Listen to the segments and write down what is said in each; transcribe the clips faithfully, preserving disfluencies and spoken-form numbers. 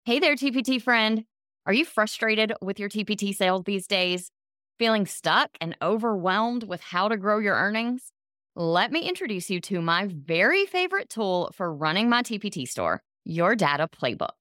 Hey there, T P T friend. Are you frustrated with your T P T sales these days? Feeling stuck and overwhelmed with how to grow your earnings? Let me introduce you to my very favorite tool for running my T P T store, Your Data Playbook.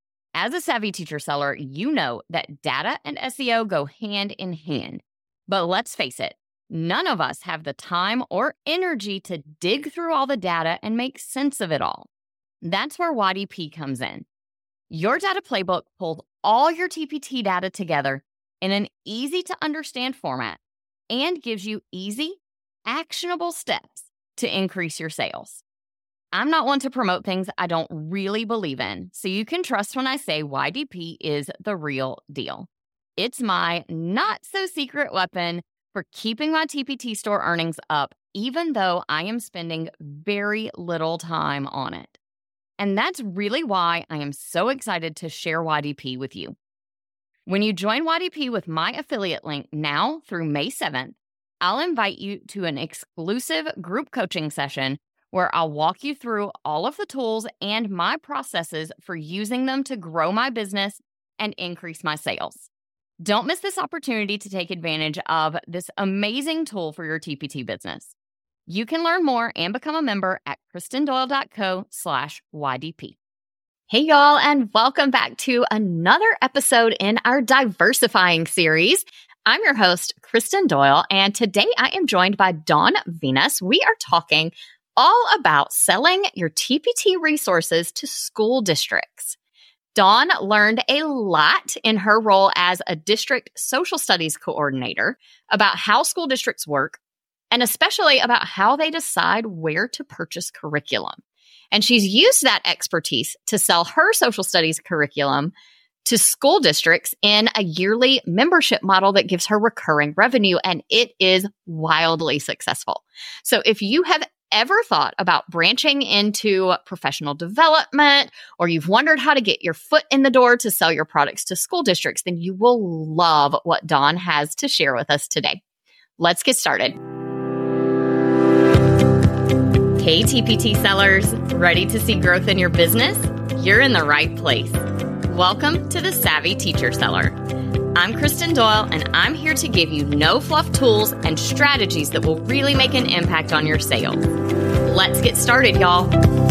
As a savvy teacher seller, you know that data and S E O go hand in hand. But let's face it, none of us have the time or energy to dig through all the data and make sense of it all. That's where Y D P comes in. Your Data Playbook pulls all your T P T data together in an easy-to-understand format and gives you easy, actionable steps to increase your sales. I'm not one to promote things I don't really believe in, so you can trust when I say Y D P is the real deal. It's my not-so-secret weapon for keeping my T P T store earnings up, even though I am spending very little time on it. And that's really why I am so excited to share Y D P with you. When you join Y D P with my affiliate link now through May seventh, I'll invite you to an exclusive group coaching session where I'll walk you through all of the tools and my processes for using them to grow my business and increase my sales. Don't miss this opportunity to take advantage of this amazing tool for your T P T business. You can learn more and become a member at kristendoyle.co slash YDP. Hey, y'all, and welcome back to another episode in our Diversifying series. I'm your host, Kristen Doyle, and today I am joined by Dawn Venus. We are talking all about selling your T P T resources to school districts. Dawn learned a lot in her role as a district social studies coordinator about how school districts work, and especially about how they decide where to purchase curriculum. And she's used that expertise to sell her social studies curriculum to school districts in a yearly membership model that gives her recurring revenue, and it is wildly successful. So if you have ever thought about branching into professional development, or you've wondered how to get your foot in the door to sell your products to school districts, then you will love what Dawn has to share with us today. Let's get started. Hey, T P T sellers, ready to see growth in your business? You're in the right place. Welcome to the Savvy Teacher Seller. I'm Kristen Doyle, and I'm here to give you no-fluff tools and strategies that will really make an impact on your sales. Let's get started, y'all.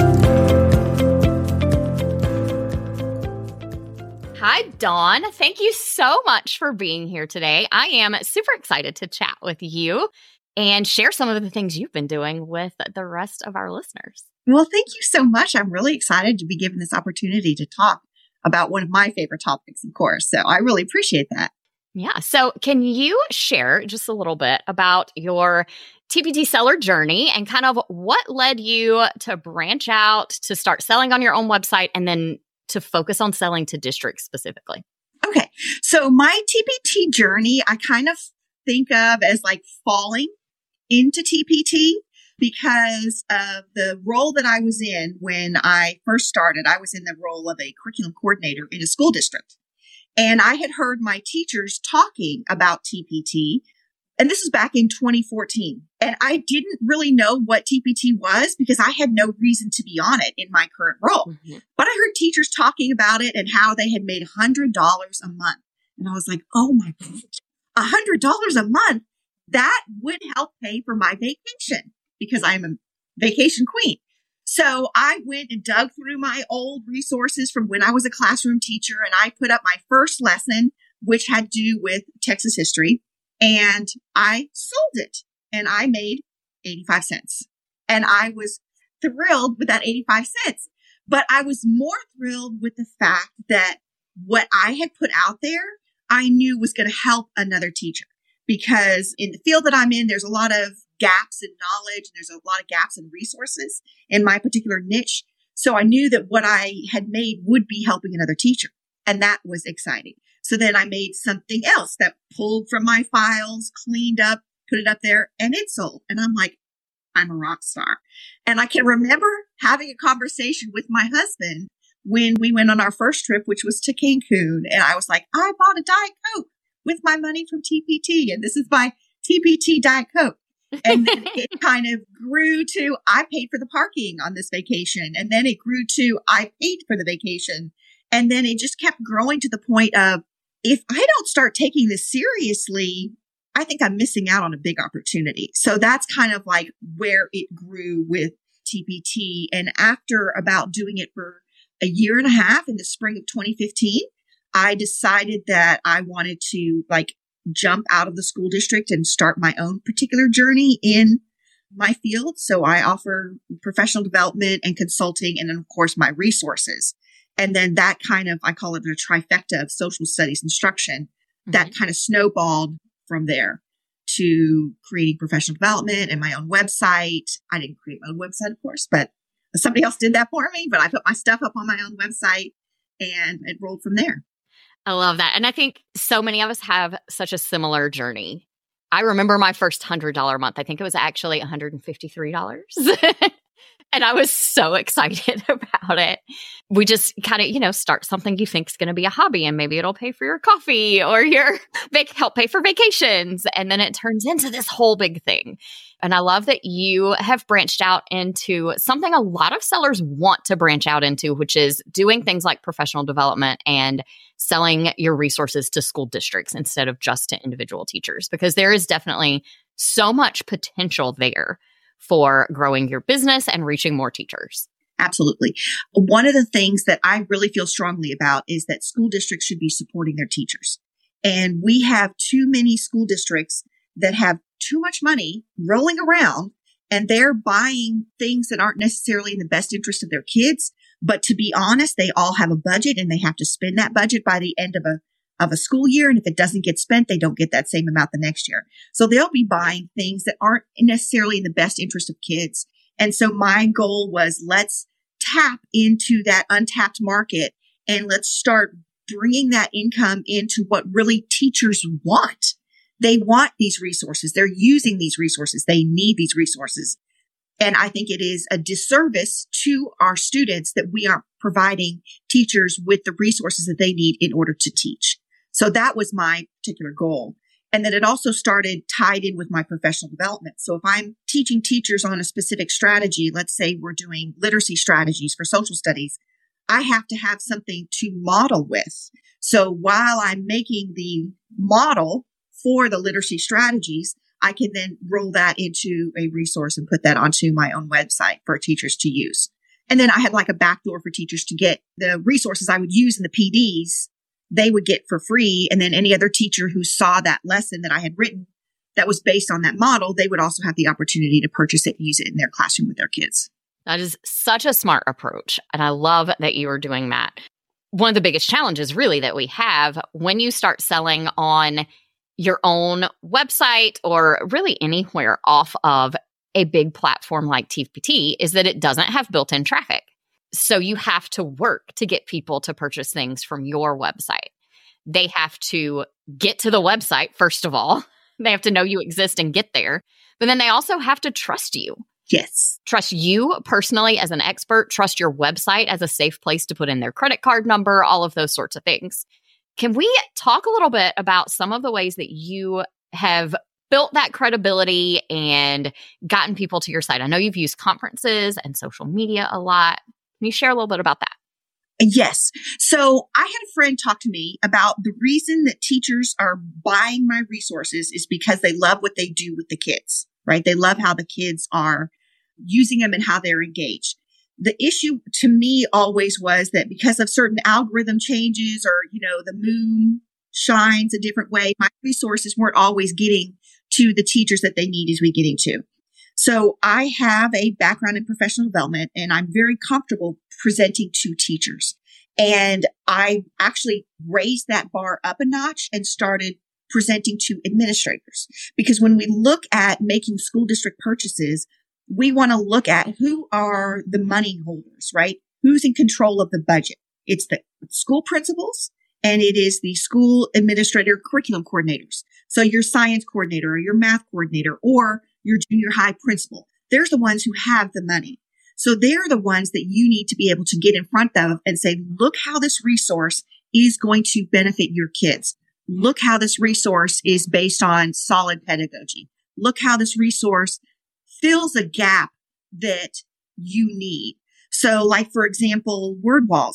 Hi, Dawn. Thank you so much for being here today. I am super excited to chat with you and share some of the things you've been doing with the rest of our listeners. Well, thank you so much. I'm really excited to be given this opportunity to talk about one of my favorite topics, of course. So I really appreciate that. Yeah. So can you share just a little bit about your T P T seller journey and kind of what led you to branch out, to start selling on your own website, and then to focus on selling to districts specifically? Okay. So my T P T journey, I kind of think of as like falling into T P T because of the role that I was in when I first started. I was in the role of a curriculum coordinator in a school district. And I had heard my teachers talking about T P T. And this is back in twenty fourteen. And I didn't really know what T P T was because I had no reason to be on it in my current role. Mm-hmm. But I heard teachers talking about it and how they had made one hundred dollars a month. And I was like, oh my gosh, one hundred dollars a month? That would help pay for my vacation because I'm a vacation queen. So I went and dug through my old resources from when I was a classroom teacher, and I put up my first lesson, which had to do with Texas history, and I sold it, and I made eighty-five cents. And I was thrilled with that eighty-five cents. But I was more thrilled with the fact that what I had put out there, I knew was going to help another teacher. Because in the field that I'm in, there's a lot of gaps in knowledge, and there's a lot of gaps in resources in my particular niche. So I knew that what I had made would be helping another teacher. And that was exciting. So then I made something else that pulled from my files, cleaned up, put it up there, and it sold. And I'm like, I'm a rock star. And I can remember having a conversation with my husband when we went on our first trip, which was to Cancun. And I was like, I bought a Diet Coke with my money from T P T. And this is my T P T Diet Coke. And then it kind of grew to, I paid for the parking on this vacation. And then it grew to, I paid for the vacation. And then it just kept growing to the point of, if I don't start taking this seriously, I think I'm missing out on a big opportunity. So that's kind of like where it grew with T P T. And after about doing it for a year and a half in the spring of twenty fifteen, I decided that I wanted to like jump out of the school district and start my own particular journey in my field. So I offer professional development and consulting, and then of course my resources. And then that kind of, I call it a trifecta of social studies instruction, mm-hmm. that kind of snowballed from there to creating professional development and my own website. I didn't create my own website, of course, but somebody else did that for me. But I put my stuff up on my own website and it rolled from there. I love that. And I think so many of us have such a similar journey. I remember my first one hundred dollars month. I think it was actually one hundred fifty-three dollars. And I was so excited about it. We just kind of, you know, start something you think is going to be a hobby, and maybe it'll pay for your coffee or your vac- help pay for vacations. And then it turns into this whole big thing. And I love that you have branched out into something a lot of sellers want to branch out into, which is doing things like professional development and selling your resources to school districts instead of just to individual teachers, because there is definitely so much potential there for growing your business and reaching more teachers. Absolutely. One of the things that I really feel strongly about is that school districts should be supporting their teachers. And we have too many school districts that have too much money rolling around, and they're buying things that aren't necessarily in the best interest of their kids. But to be honest, they all have a budget and they have to spend that budget by the end of a of a school year. And if it doesn't get spent, they don't get that same amount the next year. So they'll be buying things that aren't necessarily in the best interest of kids. And so my goal was, let's tap into that untapped market and let's start bringing that income into what really teachers want. They want these resources. They're using these resources. They need these resources. And I think it is a disservice to our students that we aren't providing teachers with the resources that they need in order to teach. So that was my particular goal. And then it also started tied in with my professional development. So if I'm teaching teachers on a specific strategy, let's say we're doing literacy strategies for social studies, I have to have something to model with. So while I'm making the model for the literacy strategies, I can then roll that into a resource and put that onto my own website for teachers to use. And then I had like a backdoor for teachers to get the resources I would use in the P Ds, they would get for free. And then any other teacher who saw that lesson that I had written that was based on that model, they would also have the opportunity to purchase it and use it in their classroom with their kids. That is such a smart approach. And I love that you are doing that. One of the biggest challenges really that we have when you start selling on your own website or really anywhere off of a big platform like T P T is that it doesn't have built-in traffic. So you have to work to get people to purchase things from your website. They have to get to the website, first of all. They have to know you exist and get there. But then they also have to trust you. Yes. Trust you personally as an expert, trust your website as a safe place to put in their credit card number, all of those sorts of things. Can we talk a little bit about some of the ways that you have built that credibility and gotten people to your site? I know you've used conferences and social media a lot. Can you share a little bit about that? Yes. So I had a friend talk to me about the reason that teachers are buying my resources is because they love what they do with the kids, right? They love how the kids are using them and how they're engaged. The issue to me always was that because of certain algorithm changes or, you know, the moon shines a different way, my resources weren't always getting to the teachers that they need as we getting to. So I have a background in professional development and I'm very comfortable presenting to teachers. And I actually raised that bar up a notch and started presenting to administrators. Because when we look at making school district purchases, we want to look at who are the money holders, right? Who's in control of the budget? It's the school principals and it is the school administrator curriculum coordinators. So your science coordinator or your math coordinator or your junior high principal, they're the ones who have the money. So they're the ones that you need to be able to get in front of and say, look how this resource is going to benefit your kids. Look how this resource is based on solid pedagogy. Look how this resource fills a gap that you need. So like, for example, word walls.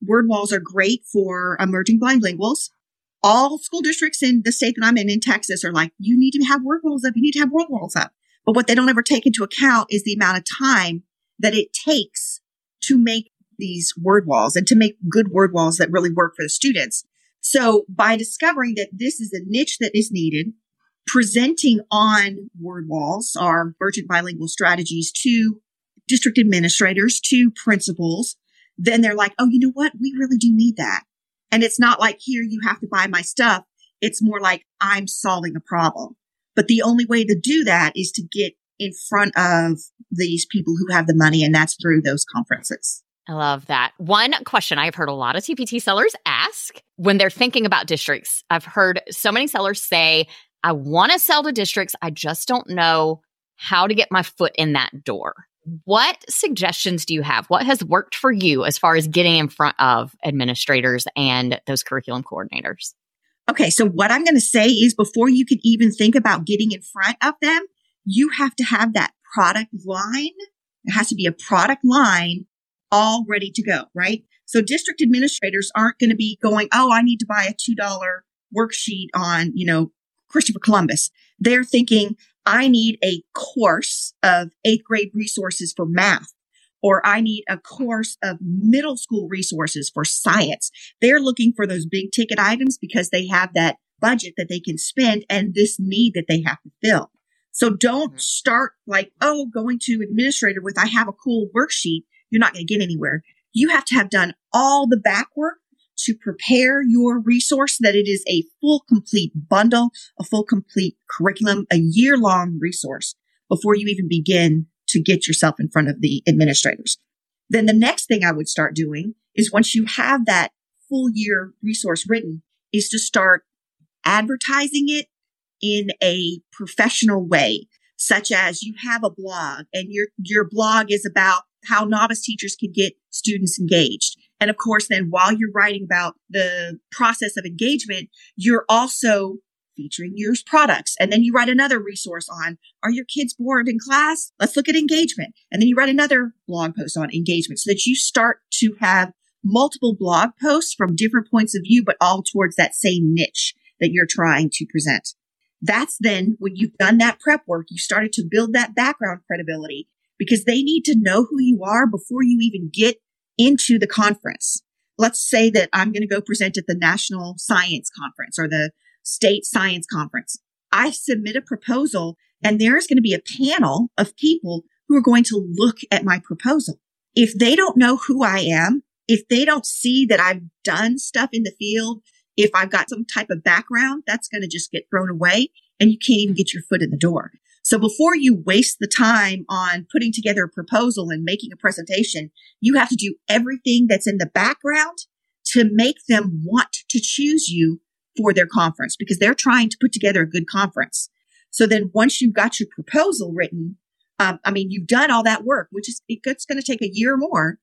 word walls are great for emerging bilinguals. All school districts in the state that I'm in, in Texas, are like, you need to have word walls up. You need to have word walls up. But what they don't ever take into account is the amount of time that it takes to make these word walls and to make good word walls that really work for the students. So by discovering that this is a niche that is needed, presenting on word walls, our emergent bilingual strategies, to district administrators, to principals, then they're like, oh, you know what? We really do need that. And it's not like, here, you have to buy my stuff. It's more like, I'm solving a problem. But the only way to do that is to get in front of these people who have the money, and that's through those conferences. I love that. One question I've heard a lot of T P T sellers ask when they're thinking about districts. I've heard so many sellers say, I want to sell to districts. I just don't know how to get my foot in that door. What suggestions do you have? What has worked for you as far as getting in front of administrators and those curriculum coordinators? Okay, so what I'm going to say is, before you can even think about getting in front of them, you have to have that product line. It has to be a product line all ready to go, right? So district administrators aren't going to be going, oh, I need to buy a two dollars worksheet on, you know, Christopher Columbus. They're thinking, I need a course of eighth grade resources for math, or I need a course of middle school resources for science. They're looking for those big ticket items because they have that budget that they can spend and this need that they have to fill. So don't mm-hmm. start like, oh, going to administrator with, I have a cool worksheet. You're not going to get anywhere. You have to have done all the back work to prepare your resource, that it is a full, complete bundle, a full, complete curriculum, a year-long resource before you even begin to get yourself in front of the administrators. Then the next thing I would start doing is, once you have that full year resource written, is to start advertising it in a professional way, such as you have a blog and your, your blog is about how novice teachers can get students engaged. And of course, then while you're writing about the process of engagement, you're also featuring your products. And then you write another resource on, are your kids bored in class? Let's look at engagement. And then you write another blog post on engagement, so that you start to have multiple blog posts from different points of view, but all towards that same niche that you're trying to present. That's then, when you've done that prep work, you started to build that background credibility, because they need to know who you are before you even get into the conference. Let's say that I'm going to go present at the National Science Conference or the State Science Conference. I submit a proposal, and there's going to be a panel of people who are going to look at my proposal. If they don't know who I am, if they don't see that I've done stuff in the field, if I've got some type of background, that's going to just get thrown away, and you can't even get your foot in the door. So before you waste the time on putting together a proposal and making a presentation, you have to do everything that's in the background to make them want to choose you for their conference, because they're trying to put together a good conference. So then once you've got your proposal written, um, I mean, you've done all that work, which is, it's going to take a year or more.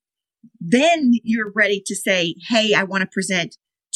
Then you're ready to say, hey, I want to present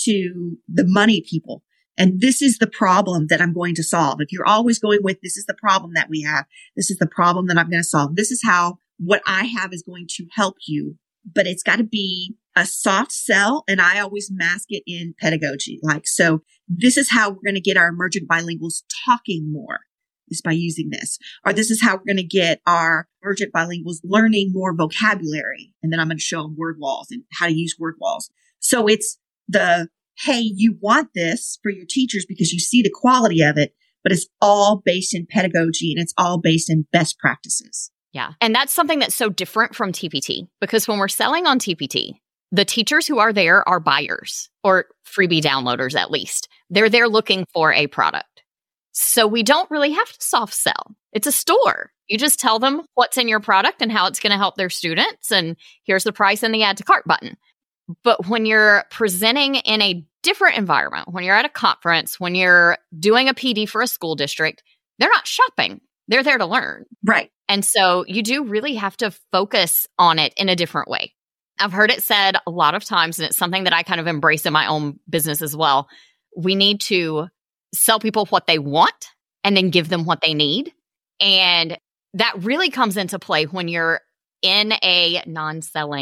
to the money people. And this is the problem that I'm going to solve. If you're always going with, this is the problem that we have, this is the problem that I'm going to solve, this is how what I have is going to help you. But it's got to be a soft sell. And I always mask it in pedagogy. Like, so this is how we're going to get our emergent bilinguals talking more, is by using this. Or this is how we're going to get our emergent bilinguals learning more vocabulary. And then I'm going to show them word walls and how to use word walls. So it's the, hey, you want this for your teachers because you see the quality of it, but it's all based in pedagogy and it's all based in best practices. Yeah. And that's something that's so different from T P T, because when we're selling on T P T, the teachers who are there are buyers, or freebie downloaders at least. They're there looking for a product. So we don't really have to soft sell. It's a store. You just tell them what's in your product and how it's going to help their students. And here's the price and the add to cart button. But when you're presenting in a different environment, when you're at a conference, when you're doing a P D for a school district, they're not shopping. They're there to learn. Right. And so you do really have to focus on it in a different way. I've heard it said a lot of times, and it's something that I kind of embrace in my own business as well. We need to sell people what they want and then give them what they need. And that really comes into play when you're in a non-selling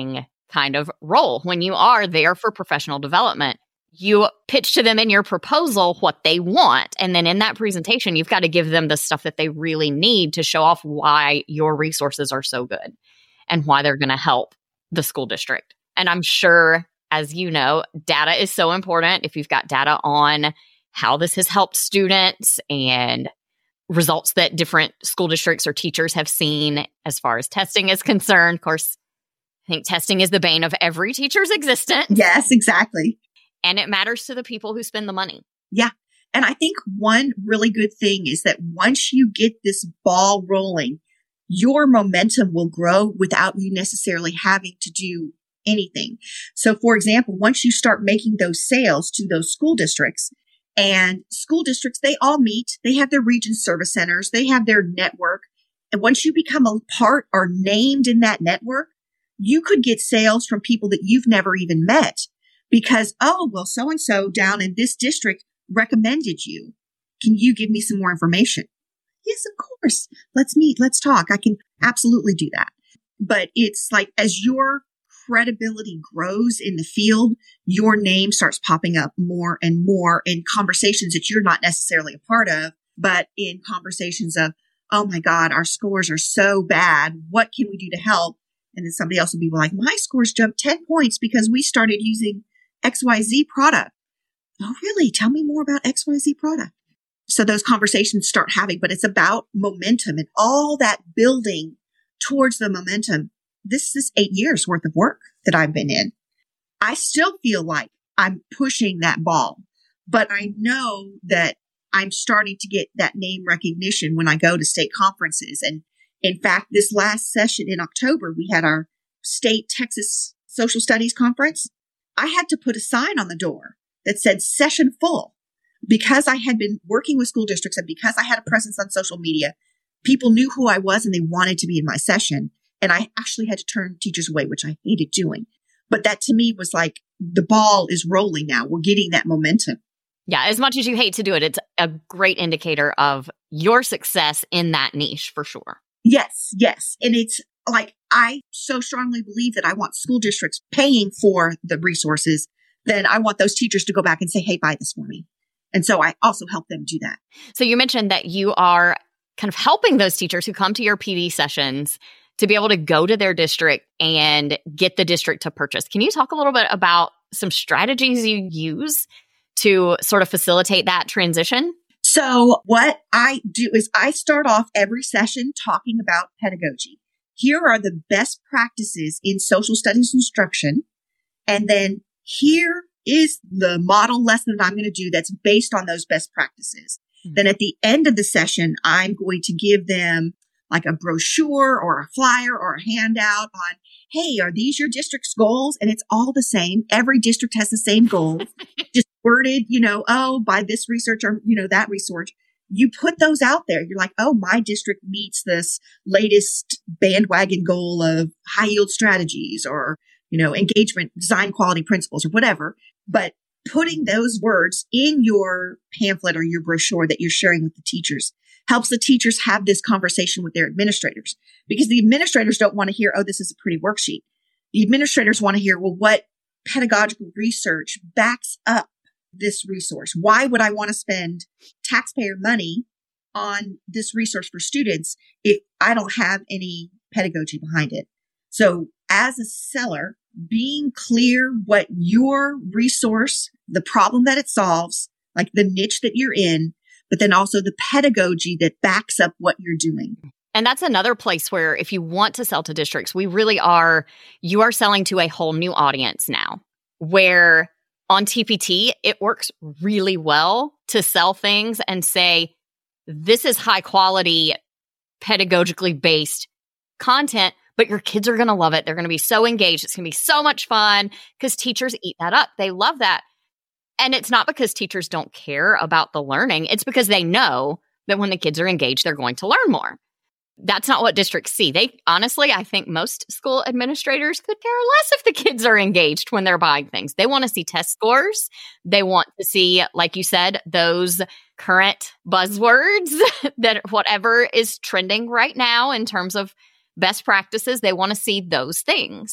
kind of role. When you are there for professional development, you pitch to them in your proposal what they want. And then in that presentation, you've got to give them the stuff that they really need to show off why your resources are so good and why they're going to help the school district. And I'm sure, as you know, data is so important. If you've got data on how this has helped students and results that different school districts or teachers have seen as far as testing is concerned. Of course, I think testing is the bane of every teacher's existence. Yes, exactly. And it matters to the people who spend the money. Yeah. And I think one really good thing is that once you get this ball rolling, your momentum will grow without you necessarily having to do anything. So, for example, once you start making those sales to those school districts, and school districts, they all meet, they have their region service centers, they have their network. And once you become a part or named in that network, you could get sales from people that you've never even met because, oh, well, so-and-so down in this district recommended you. Can you give me some more information? Yes, of course. Let's meet. Let's talk. I can absolutely do that. But it's like as your credibility grows in the field, your name starts popping up more and more in conversations that you're not necessarily a part of, but in conversations of, oh my God, our scores are so bad. What can we do to help? And then somebody else will be like, my scores jumped ten points because we started using X Y Z product. Oh, really? Tell me more about X Y Z product. So those conversations start having, but it's about momentum and all that building towards the momentum. This is eight years worth of work that I've been in. I still feel like I'm pushing that ball, but I know that I'm starting to get that name recognition when I go to state conferences. And in fact, this last session in October, we had our state Texas Social Studies Conference. I had to put a sign on the door that said session full because I had been working with school districts and because I had a presence on social media. People knew who I was and they wanted to be in my session. And I actually had to turn teachers away, which I hated doing. But that to me was like, the ball is rolling now. We're getting that momentum. Yeah, as much as you hate to do it, it's a great indicator of your success in that niche for sure. Yes, yes. And it's like, I so strongly believe that I want school districts paying for the resources. Then I want those teachers to go back and say, hey, buy this for me. And so I also help them do that. So you mentioned that you are kind of helping those teachers who come to your P D sessions to be able to go to their district and get the district to purchase. Can you talk a little bit about some strategies you use to sort of facilitate that transition? So what I do is I start off every session talking about pedagogy. Here are the best practices in social studies instruction. And then here is the model lesson that I'm going to do that's based on those best practices. Mm-hmm. Then at the end of the session, I'm going to give them like a brochure or a flyer or a handout on, hey, are these your district's goals? And it's all the same. Every district has the same goals, just worded, you know, oh, by this research or, you know, that research. You put those out there. You're like, oh, my district meets this latest bandwagon goal of high yield strategies or, you know, engagement, design quality principles or whatever. But putting those words in your pamphlet or your brochure that you're sharing with the teachers helps the teachers have this conversation with their administrators, because the administrators don't want to hear, oh, this is a pretty worksheet. The administrators want to hear, well, what pedagogical research backs up this resource? Why would I want to spend taxpayer money on this resource for students if I don't have any pedagogy behind it? So as a seller, being clear what your resource, the problem that it solves, like the niche that you're in, but then also the pedagogy that backs up what you're doing. And that's another place where if you want to sell to districts, we really are, you are selling to a whole new audience now, where on T P T, it works really well to sell things and say, this is high quality, pedagogically based content, but your kids are going to love it. They're going to be so engaged. It's going to be so much fun because teachers eat that up. They love that. And it's not because teachers don't care about the learning. It's because they know that when the kids are engaged, they're going to learn more. That's not what districts see. They honestly, I think most school administrators could care less if the kids are engaged when they're buying things. They want to see test scores. They want to see, like you said, those current buzzwords that whatever is trending right now in terms of best practices, they want to see those things.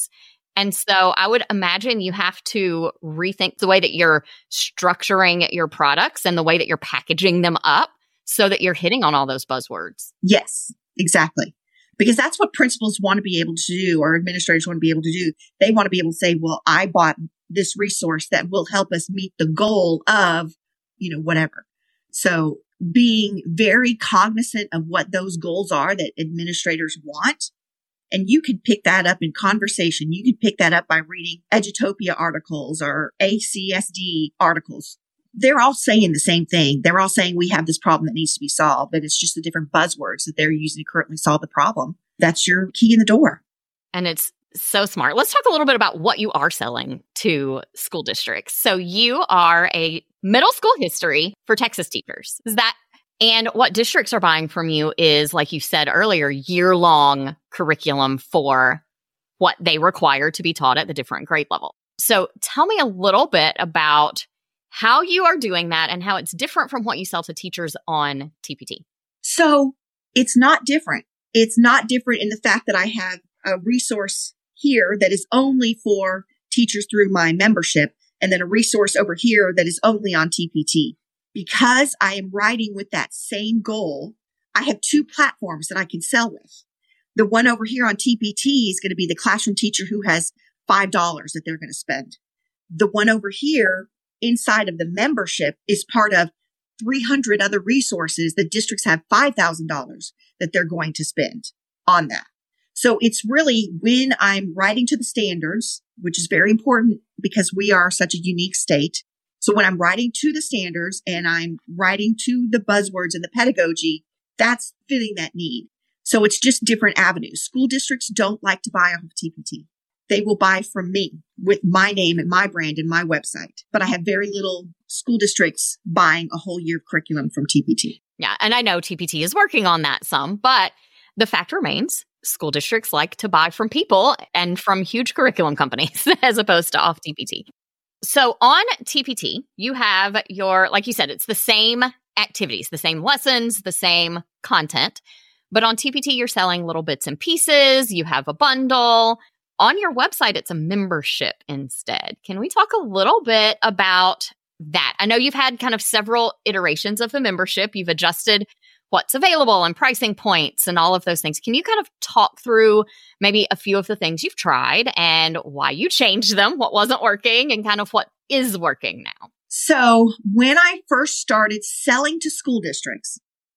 And so I would imagine you have to rethink the way that you're structuring your products and the way that you're packaging them up so that you're hitting on all those buzzwords. Yes, exactly. Because that's what principals want to be able to do, or administrators want to be able to do. They want to be able to say, well, I bought this resource that will help us meet the goal of, you know, whatever. So being very cognizant of what those goals are that administrators want. And you can pick that up in conversation. You can pick that up by reading Edutopia articles or A C S D articles. They're all saying the same thing. They're all saying we have this problem that needs to be solved, but it's just the different buzzwords that they're using to currently solve the problem. That's your key in the door. And it's so smart. Let's talk a little bit about what you are selling to school districts. So you are a middle school history for Texas teachers. Is that And what districts are buying from you is, like you said earlier, year-long curriculum for what they require to be taught at the different grade level. So tell me a little bit about how you are doing that and how it's different from what you sell to teachers on T P T. So it's not different. It's not different in the fact that I have a resource here that is only for teachers through my membership, and then a resource over here that is only on T P T. Because I am writing with that same goal, I have two platforms that I can sell with. The one over here on T P T is going to be the classroom teacher who has five dollars that they're going to spend. The one over here inside of the membership is part of three hundred other resources that districts have five thousand dollars that they're going to spend on that. So it's really when I'm writing to the standards, which is very important because we are such a unique state. So when I'm writing to the standards and I'm writing to the buzzwords and the pedagogy, that's fitting that need. So it's just different avenues. School districts don't like to buy off of T P T. They will buy from me with my name and my brand and my website. But I have very little school districts buying a whole year of curriculum from T P T. Yeah, and I know T P T is working on that some, but the fact remains school districts like to buy from people and from huge curriculum companies as opposed to off T P T. So on T P T, you have your, like you said, it's the same activities, the same lessons, the same content. But on T P T, you're selling little bits and pieces. You have a bundle. On your website, it's a membership instead. Can we talk a little bit about that? I know you've had kind of several iterations of the membership. You've adjusted what's available and pricing points and all of those things. Can you kind of talk through maybe a few of the things you've tried and why you changed them, what wasn't working, and kind of what is working now? So when I first started selling to school districts,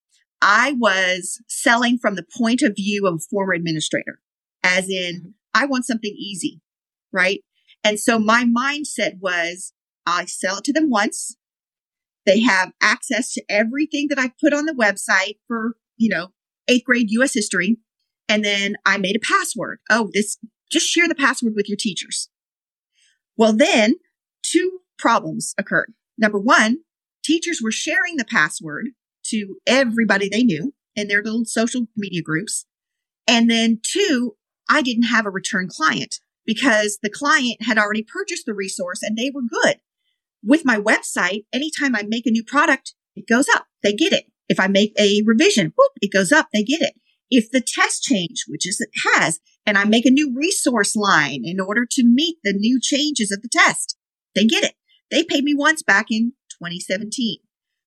I was selling from the point of view of a former administrator, as in, I want something easy, right? And so my mindset was, I sell it to them once. They have access to everything that I put on the website for, you know, eighth grade U S history. And then I made a password. Oh, this, just share the password with your teachers. Well, then two problems occurred. Number one, teachers were sharing the password to everybody they knew in their little social media groups. And then two, I didn't have a return client because the client had already purchased the resource and they were good. With my website, anytime I make a new product, it goes up. They get it. If I make a revision, whoop, it goes up. They get it. If the test change, which is it has, and I make a new resource line in order to meet the new changes of the test, they get it. They paid me once back in twenty seventeen.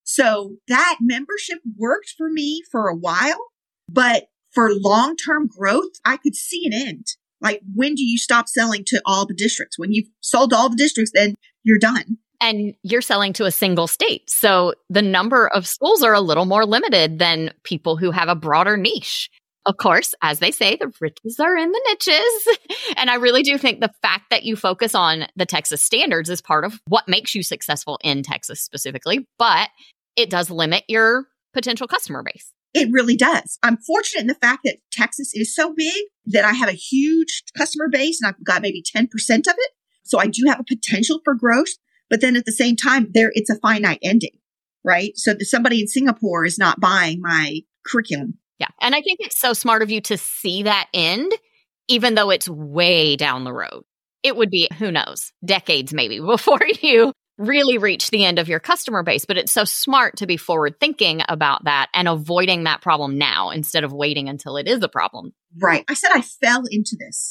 So that membership worked for me for a while, but for long-term growth, I could see an end. Like, when do you stop selling to all the districts? When you've sold to all the districts, then you're done. And you're selling to a single state. So the number of schools are a little more limited than people who have a broader niche. Of course, as they say, the riches are in the niches. And I really do think the fact that you focus on the Texas standards is part of what makes you successful in Texas specifically, but it does limit your potential customer base. It really does. I'm fortunate in the fact that Texas is so big that I have a huge customer base and I've got maybe ten percent of it. So I do have a potential for growth. But then at the same time, there it's a finite ending, right? So that somebody in Singapore is not buying my curriculum. Yeah. And I think it's so smart of you to see that end, even though it's way down the road. It would be, who knows, decades maybe before you really reach the end of your customer base. But it's so smart to be forward thinking about that and avoiding that problem now instead of waiting until it is a problem. Right. I said I fell into this.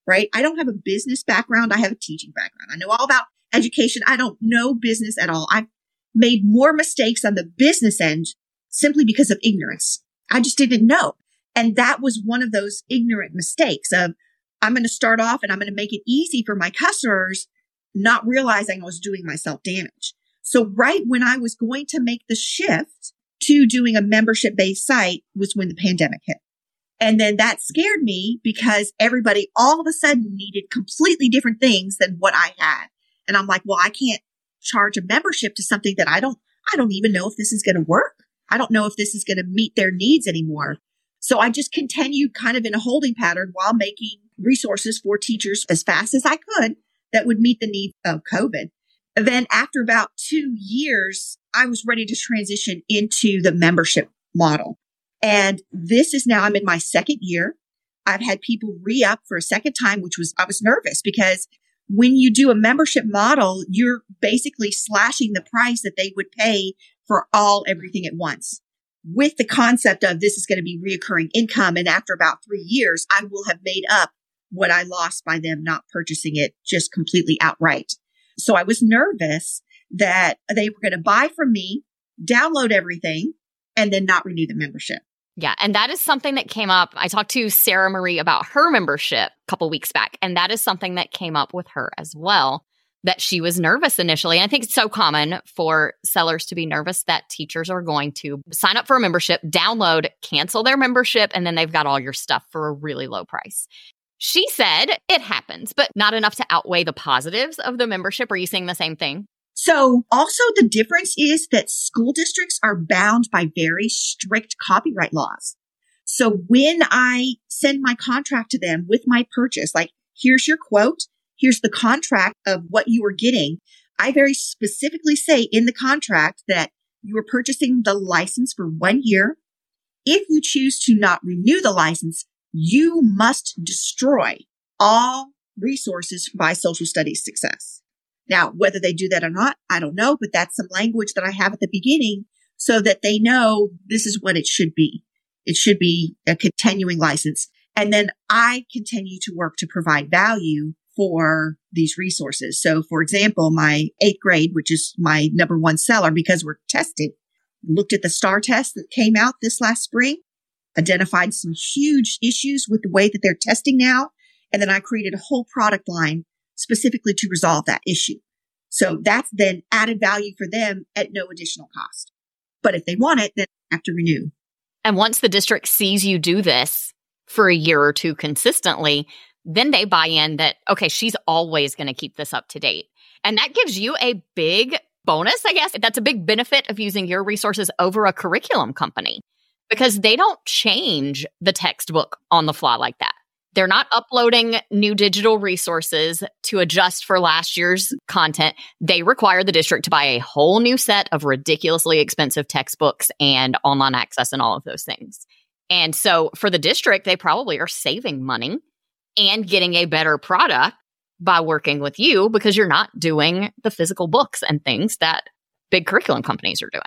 right? I don't have a business background. I have a teaching background. I know all about education. I don't know business at all. I've made more mistakes on the business end simply because of ignorance. I just didn't know. And that was one of those ignorant mistakes of, I'm going to start off and I'm going to make it easy for my customers, not realizing I was doing myself damage. So right when I was going to make the shift to doing a membership-based site was when the pandemic hit. And then that scared me because everybody all of a sudden needed completely different things than what I had. And I'm like, well, I can't charge a membership to something that I don't, I don't even know if this is going to work. I don't know if this is going to meet their needs anymore. So I just continued kind of in a holding pattern while making resources for teachers as fast as I could that would meet the needs of COVID. And then after about two years, I was ready to transition into the membership model. And this is now, I'm in my second year. I've had people re-up for a second time, which was, I was nervous because when you do a membership model, you're basically slashing the price that they would pay for all everything at once, with the concept of this is going to be reoccurring income. And after about three years, I will have made up what I lost by them not purchasing it just completely outright. So I was nervous that they were going to buy from me, download everything, and then not renew the membership. Yeah. And that is something that came up. I talked to Sarah Marie about her membership a couple weeks back. And that is something that came up with her as well, that she was nervous initially. And I think it's so common for sellers to be nervous that teachers are going to sign up for a membership, download, cancel their membership, and then they've got all your stuff for a really low price. She said it happens, but not enough to outweigh the positives of the membership. Are you seeing the same thing? So also the difference is that school districts are bound by very strict copyright laws. So when I send my contract to them with my purchase, like, here's your quote, here's the contract of what you are getting, I very specifically say in the contract that you are purchasing the license for one year. If you choose to not renew the license, you must destroy all resources by Social Studies Success. Now, whether they do that or not, I don't know, but that's some language that I have at the beginning so that they know this is what it should be. It should be a continuing license. And then I continue to work to provide value for these resources. So for example, my eighth grade, which is my number one seller because we're tested, looked at the STAR test that came out this last spring, identified some huge issues with the way that they're testing now. And then I created a whole product line specifically to resolve that issue. So that's then added value for them at no additional cost. But if they want it, then they have to renew. And once the district sees you do this for a year or two consistently, then they buy in that, okay, she's always going to keep this up to date. And that gives you a big bonus, I guess. That's a big benefit of using your resources over a curriculum company because they don't change the textbook on the fly like that. They're not uploading new digital resources to adjust for last year's content. They require the district to buy a whole new set of ridiculously expensive textbooks and online access and all of those things. And so for the district, they probably are saving money and getting a better product by working with you because you're not doing the physical books and things that big curriculum companies are doing.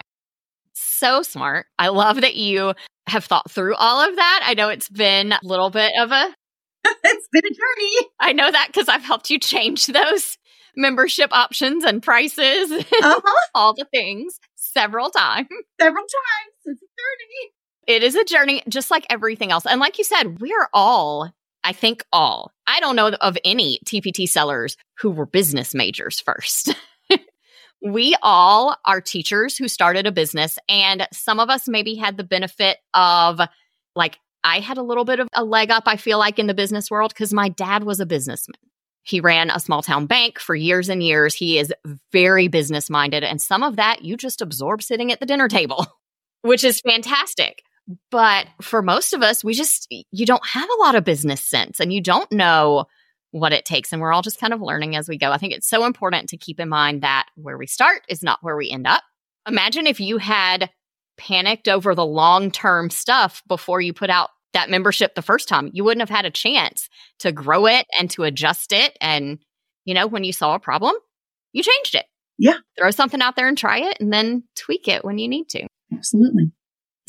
So smart. I love that you have thought through all of that. I know it's been a little bit of a It's been a journey. I know that because I've helped you change those membership options and prices, Uh-huh. all the things several times. Several times. It's a journey. It is a journey, just like everything else. And like you said, we're all, I think all, I don't know of any T P T sellers who were business majors first. We all are teachers who started a business, and some of us maybe had the benefit of, like, I had a little bit of a leg up, I feel like, in the business world because my dad was a businessman. He ran a small town bank for years and years. He is very business minded. And some of that you just absorb sitting at the dinner table, which is fantastic. But for most of us, we just, you don't have a lot of business sense and you don't know what it takes. And we're all just kind of learning as we go. I think it's so important to keep in mind that where we start is not where we end up. Imagine if you had panicked over the long-term stuff before you put out that membership the first time. You wouldn't have had a chance to grow it and to adjust it. And, you know, when you saw a problem, you changed it. Yeah. Throw something out there and try it and then tweak it when you need to. Absolutely. So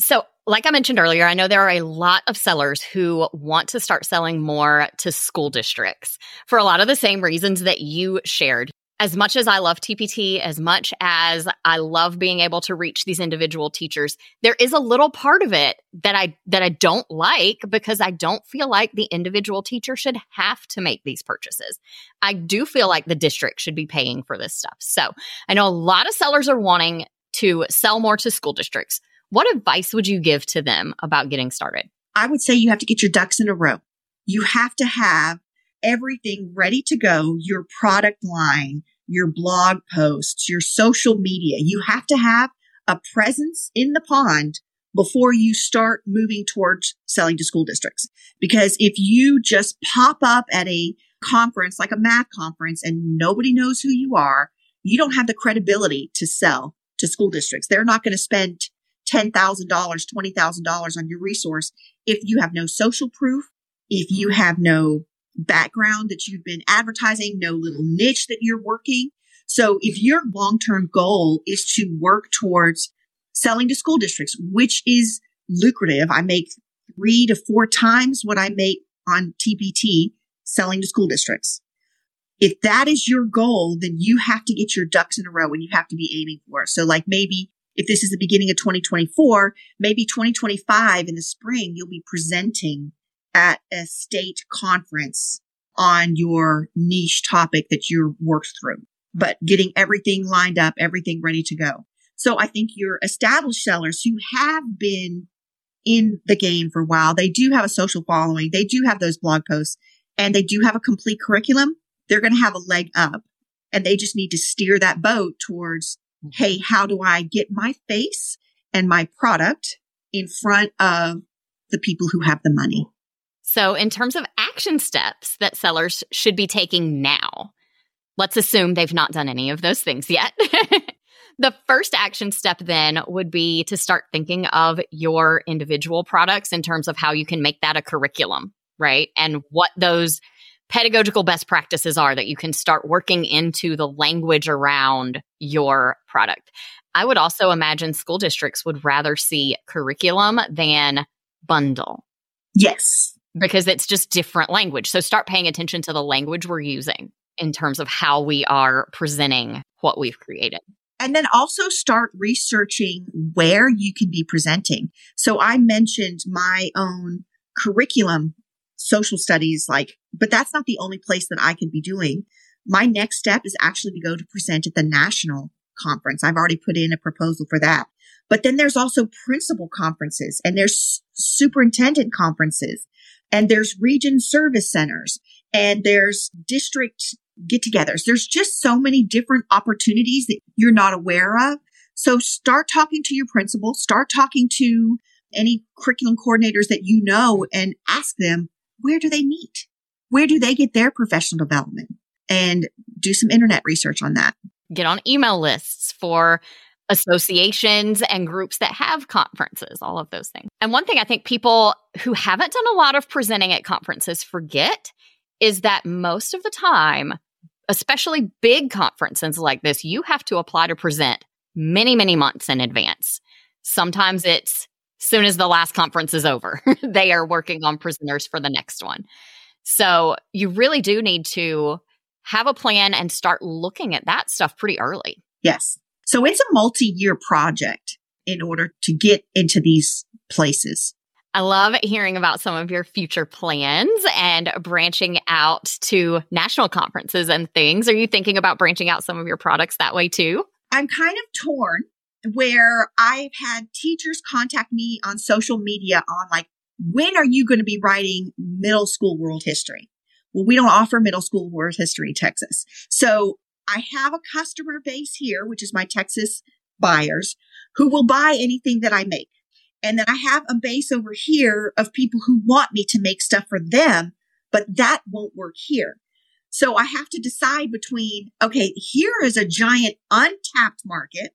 like I mentioned earlier, I know there are a lot of sellers who want to start selling more to school districts for a lot of the same reasons that you shared. As much as I love T P T, as much as I love being able to reach these individual teachers, there is a little part of it that I that I don't like because I don't feel like the individual teacher should have to make these purchases. I do feel like the district should be paying for this stuff. So I know a lot of sellers are wanting to sell more to school districts. What advice would you give to them about getting started? I would say you have to get your ducks in a row. You have to have everything ready to go, your product line, your blog posts, your social media. You have to have a presence in the pond before you start moving towards selling to school districts. Because if you just pop up at a conference, like a math conference, and nobody knows who you are, you don't have the credibility to sell to school districts. They're not going to spend ten thousand dollars, twenty thousand dollars on your resource if you have no social proof, if you have no background that you've been advertising, no little niche that you're working. So if your long-term goal is to work towards selling to school districts, which is lucrative, I make three to four times what I make on T P T selling to school districts. If that is your goal, then you have to get your ducks in a row and you have to be aiming for it. So like maybe if this is the beginning of twenty twenty-four, maybe twenty twenty-five in the spring, you'll be presenting at a state conference on your niche topic that you're worked through, but getting everything lined up, everything ready to go. So I think your established sellers who have been in the game for a while, they do have a social following, they do have those blog posts, and they do have a complete curriculum. They're going to have a leg up, and they just need to steer that boat towards, hey, how do I get my face and my product in front of the people who have the money? So in terms of action steps that sellers should be taking now, let's assume they've not done any of those things yet. The first action step then would be to start thinking of your individual products in terms of how you can make that a curriculum, right? And what those pedagogical best practices are that you can start working into the language around your product. I would also imagine school districts would rather see curriculum than bundle. Yes. Because it's just different language. So start paying attention to the language we're using in terms of how we are presenting what we've created. And then also start researching where you can be presenting. So I mentioned my own curriculum, social studies, like, but that's not the only place that I can be doing. My next step is actually to go to present at the national conference. I've already put in a proposal for that. But then there's also principal conferences, and there's superintendent conferences, and there's region service centers, and there's district get-togethers. There's just so many different opportunities that you're not aware of. So start talking to your principal, start talking to any curriculum coordinators that you know, and ask them, where do they meet? Where do they get their professional development? And do some internet research on that. Get on email lists for associations and groups that have conferences, all of those things. And one thing I think people who haven't done a lot of presenting at conferences forget is that most of the time, especially big conferences like this, you have to apply to present many, many months in advance. Sometimes it's soon as the last conference is over, they are working on presenters for the next one. So you really do need to have a plan and start looking at that stuff pretty early. Yes. So it's a multi-year project in order to get into these places. I love hearing about some of your future plans and branching out to national conferences and things. Are you thinking about branching out some of your products that way too? I'm kind of torn, where I've had teachers contact me on social media on like, when are you going to be writing middle school world history? Well, we don't offer middle school world history in Texas. So I have a customer base here, which is my Texas buyers, who will buy anything that I make. And then I have a base over here of people who want me to make stuff for them, but that won't work here. So I have to decide between, okay, here is a giant untapped market,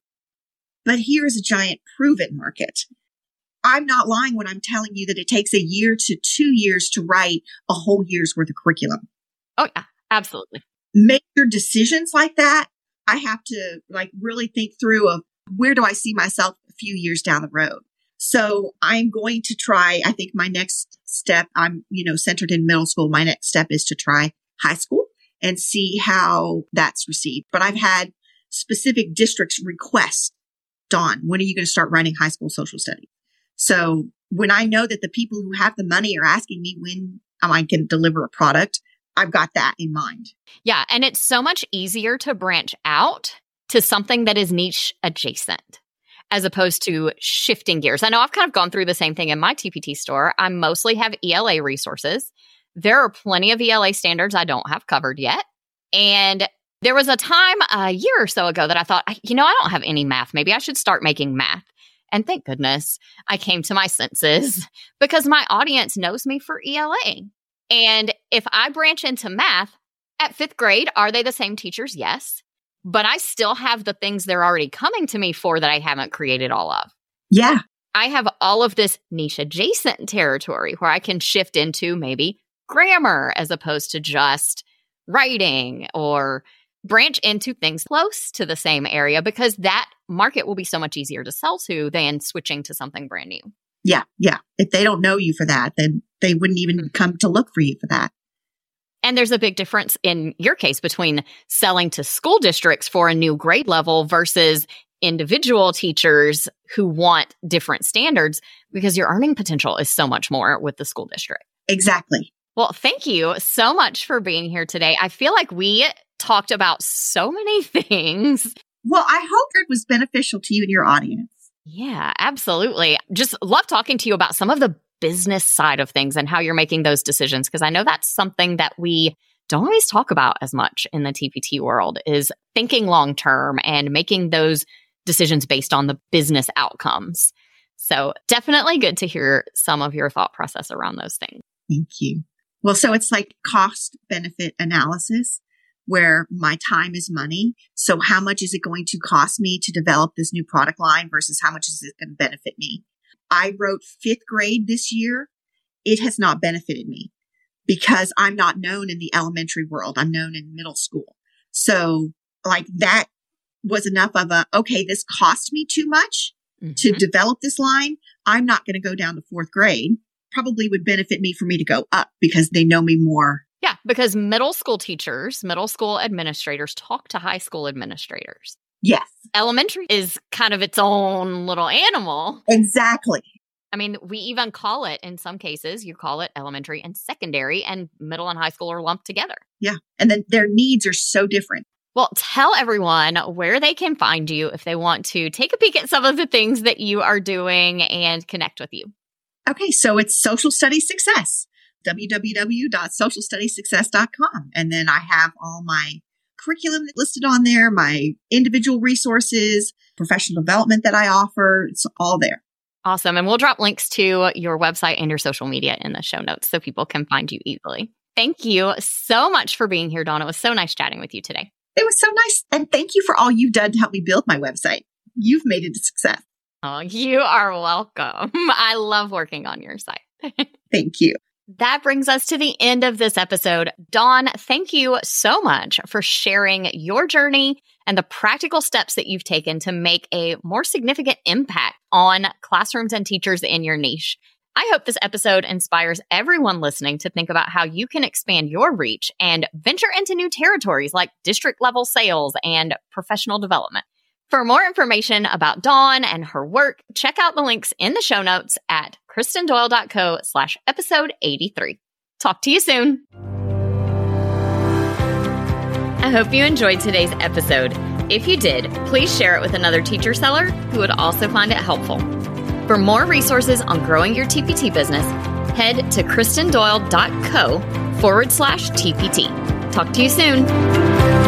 but here is a giant proven market. I'm not lying when I'm telling you that it takes a year to two years to write a whole year's worth of curriculum. Oh, yeah, absolutely. Major decisions like that, I have to like really think through of where do I see myself a few years down the road? So I'm going to try, I think my next step, I'm, you know, centered in middle school. My next step is to try high school and see how that's received. But I've had specific districts request, Dawn, when are you going to start running high school social studies? So when I know that the people who have the money are asking me when am I going to deliver a product, I've got that in mind. Yeah. And it's so much easier to branch out to something that is niche adjacent as opposed to shifting gears. I know I've kind of gone through the same thing in my T P T store. I mostly have E L A resources. There are plenty of E L A standards I don't have covered yet. And there was a time a year or so ago that I thought, you know, I don't have any math. Maybe I should start making math. And thank goodness I came to my senses because my audience knows me for E L A. And if I branch into math at fifth grade, are they the same teachers? Yes. But I still have the things they're already coming to me for that I haven't created all of. Yeah. I have all of this niche adjacent territory where I can shift into maybe grammar as opposed to just writing, or branch into things close to the same area because that market will be so much easier to sell to than switching to something brand new. Yeah. Yeah. If they don't know you for that, then they wouldn't even mm-hmm. come to look for you for that. And there's a big difference in your case between selling to school districts for a new grade level versus individual teachers who want different standards because your earning potential is so much more with the school district. Exactly. Well, thank you so much for being here today. I feel like we talked about so many things. Well, I hope it was beneficial to you and your audience. Yeah, absolutely. Just love talking to you about some of the business side of things and how you're making those decisions, because I know that's something that we don't always talk about as much in the T P T world, is thinking long term and making those decisions based on the business outcomes. So definitely good to hear some of your thought process around those things. Thank you. Well, so it's like cost benefit analysis where my time is money. So how much is it going to cost me to develop this new product line versus how much is it going to benefit me? I wrote fifth grade this year. It has not benefited me because I'm not known in the elementary world. I'm known in middle school. So like that was enough of a, okay, this cost me too much mm-hmm. to develop this line. I'm not going to go down to fourth grade. Probably would benefit me for me to go up because they know me more. Yeah, because middle school teachers, middle school administrators talk to high school administrators. Yes. Elementary is kind of its own little animal. Exactly. I mean, we even call it, in some cases, you call it elementary and secondary, and middle and high school are lumped together. Yeah. And then their needs are so different. Well, tell everyone where they can find you if they want to take a peek at some of the things that you are doing and connect with you. Okay. So it's Social Studies Success, w w w dot social studies success dot com. And then I have all my curriculum listed on there, my individual resources, professional development that I offer. It's all there. Awesome. And we'll drop links to your website and your social media in the show notes so people can find you easily. Thank you so much for being here, Dawn. It was so nice chatting with you today. It was so nice. And thank you for all you've done to help me build my website. You've made it a success. Oh, you are welcome. I love working on your site. Thank you. That brings us to the end of this episode. Dawn, thank you so much for sharing your journey and the practical steps that you've taken to make a more significant impact on classrooms and teachers in your niche. I hope this episode inspires everyone listening to think about how you can expand your reach and venture into new territories like district level sales and professional development. For more information about Dawn and her work, check out the links in the show notes at kristendoyle.co slash episode 83. Talk to you soon. I hope you enjoyed today's episode. If you did, please share it with another teacher seller who would also find it helpful. For more resources on growing your T P T business, head to kristendoyle.co forward slash TPT. Talk to you soon.